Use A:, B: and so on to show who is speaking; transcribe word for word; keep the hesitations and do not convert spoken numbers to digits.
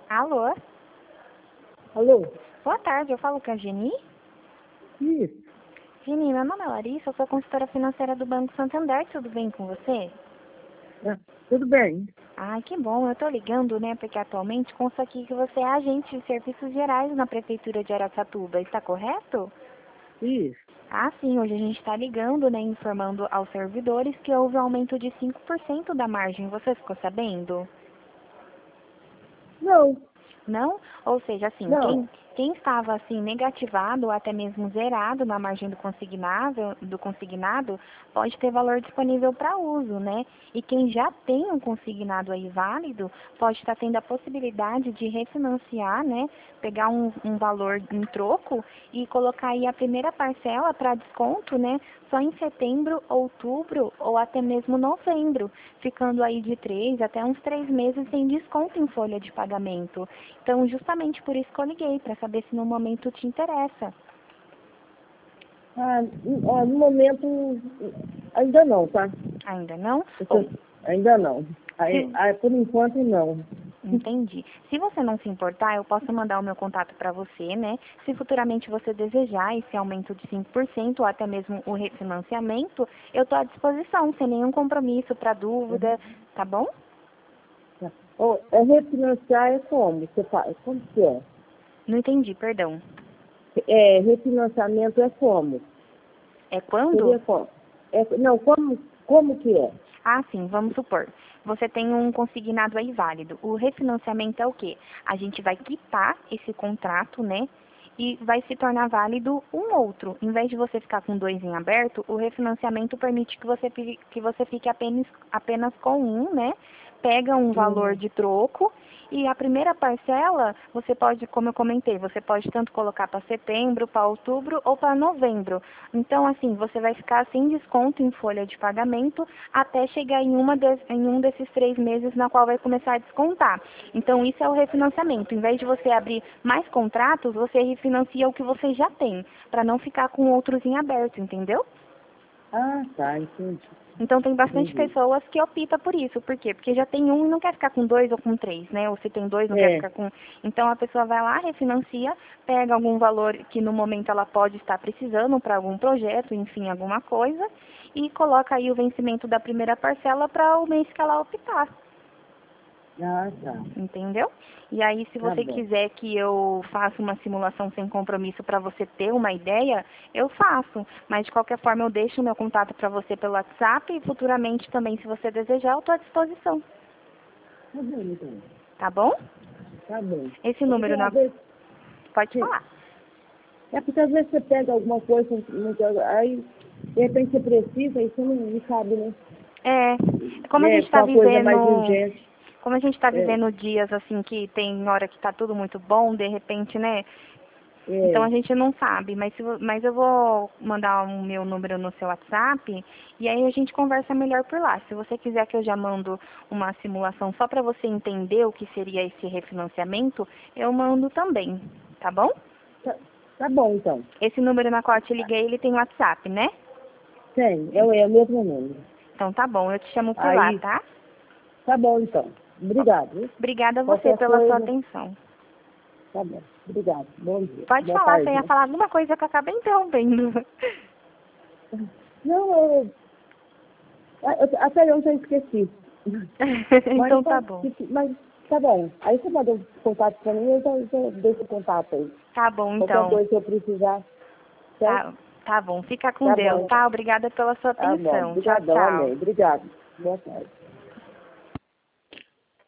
A: Alô?
B: Alô?
A: Boa tarde, eu falo com a Geni?
B: Isso.
A: Geni, meu nome é Larissa, eu sou consultora financeira do Banco Santander, tudo bem com você?
B: Ah, tudo bem.
A: Ai, que bom, eu tô ligando, né, porque atualmente consta aqui que você é agente de serviços gerais na Prefeitura de Araçatuba, está correto?
B: Isso.
A: Ah, sim, hoje a gente está ligando, né, informando aos servidores que houve um aumento de cinco por cento da margem, você ficou sabendo?
B: Não,
A: Não? Ou seja, assim,
B: não.
A: quem, quem estava assim negativado ou até mesmo zerado na margem do consignado, do consignado pode ter valor disponível para uso, né? E quem já tem um consignado aí válido pode estar tendo a possibilidade de refinanciar, né? Pegar um, um valor em troco e colocar aí a primeira parcela para desconto, né? Só em setembro, outubro ou até mesmo novembro, ficando aí de três até uns três meses sem desconto em folha de pagamento. Então, justamente por isso que eu liguei, para saber se no momento te interessa.
B: Ah, n- ó, no momento, ainda não, tá?
A: Ainda não?
B: Eu
A: Ou,
B: tô- Ainda não. Aí,
A: se,
B: ah, por enquanto, não.
A: entendi. Se você não se importar, eu posso mandar o meu contato para você, né? Se futuramente você desejar esse aumento de cinco por cento ou até mesmo o refinanciamento, eu estou à disposição, sem nenhum compromisso para dúvida, tá bom?
B: Tá. Ó, é refinanciar é como? Você faz? Como que é?
A: Não entendi, perdão.
B: É, refinanciamento é como?
A: É quando?
B: Seria como? É, não, como, como que é?
A: Ah, sim, vamos supor. Você tem um consignado aí válido. O refinanciamento é o quê? A gente vai quitar esse contrato, né? E vai se tornar válido um outro. Em vez de você ficar com dois em aberto, o refinanciamento permite que você, fi- que você fique apenas, apenas com um, né? Pega um valor
B: Hum,
A: de troco e a primeira parcela, você pode, como eu comentei, você pode tanto colocar para setembro, para outubro ou para novembro. Então, assim, você vai ficar sem desconto em folha de pagamento até chegar em, uma des, em um desses três meses na qual vai começar a descontar. Então, isso é o refinanciamento. Em vez de você abrir mais contratos, você refinancia o que você já tem, para não ficar com outros em aberto, entendeu?
B: Ah, tá, entendi.
A: Então tem bastante
B: Entendi.
A: pessoas que optam por isso. Por quê? Porque já tem um e não quer ficar com dois ou com três, né? Ou se tem dois, não quer
B: É,
A: ficar com. Então a pessoa vai lá, refinancia, pega algum valor que no momento ela pode estar precisando para algum projeto, enfim, alguma coisa, e coloca aí o vencimento da primeira parcela para o mês que ela optar.
B: ah, tá.
A: Entendeu? E aí, se
B: Tá
A: você
B: bom.
A: quiser que eu faça uma simulação sem compromisso para você ter uma ideia, eu faço. Mas, de qualquer forma, eu deixo o meu contato para você pelo WhatsApp e futuramente também, se você desejar, eu estou à disposição.
B: Tá bom, então.
A: Tá bom?
B: Tá bom.
A: Esse
B: É porque
A: número
B: às
A: na...
B: vezes,
A: Pode
B: sim,
A: falar.
B: é porque às vezes você pega alguma coisa, não quer- aí de repente você precisa e você não, não sabe, né?
A: É, como a
B: É,
A: gente
B: com
A: está
B: uma coisa mais
A: vivendo...
B: urgente.
A: Como a gente está
B: É,
A: vivendo dias assim que tem hora que está tudo muito bom, de repente, né? Então a
B: é.
A: gente não sabe, mas, se, vo- mas eu vou mandar o meu número no seu WhatsApp e aí a gente conversa melhor por lá. Se você quiser que eu já mando uma simulação só para você entender o que seria esse refinanciamento, eu mando também, tá bom?
B: Tá, tá bom, então.
A: Esse número na qual eu te liguei, ele tem WhatsApp, né?
B: Tem, é, o- é o mesmo número.
A: Então tá bom, eu te chamo por lá,
B: Aí,
A: tá?
B: tá bom, então. Obrigado, viu?
A: Obrigada a você
B: Qualquer
A: pela sua
B: coisa,
A: atenção.
B: tá bom. Obrigado. Bom dia.
A: Pode
B: Boa
A: falar, você
B: tarde,
A: ia
B: né?
A: falar alguma coisa que eu acabei interrompendo.
B: Não, eu, eu até ontem eu esqueci. Mas,
A: Então tá
B: pode-
A: bom.
B: mas tá bom. Aí você manda o contato pra mim, eu já, já deixo o contato aí.
A: Tá bom,
B: Qualquer
A: então.
B: coisa que eu precisar, certo?
A: Tá, tá bom. Fica com
B: Tá
A: Deus,
B: bom, então.
A: tá? Obrigada pela sua
B: Tá bom.
A: atenção. Tchau,
B: Obrigadão,
A: tchau.
B: amém. Obrigado. Boa tarde.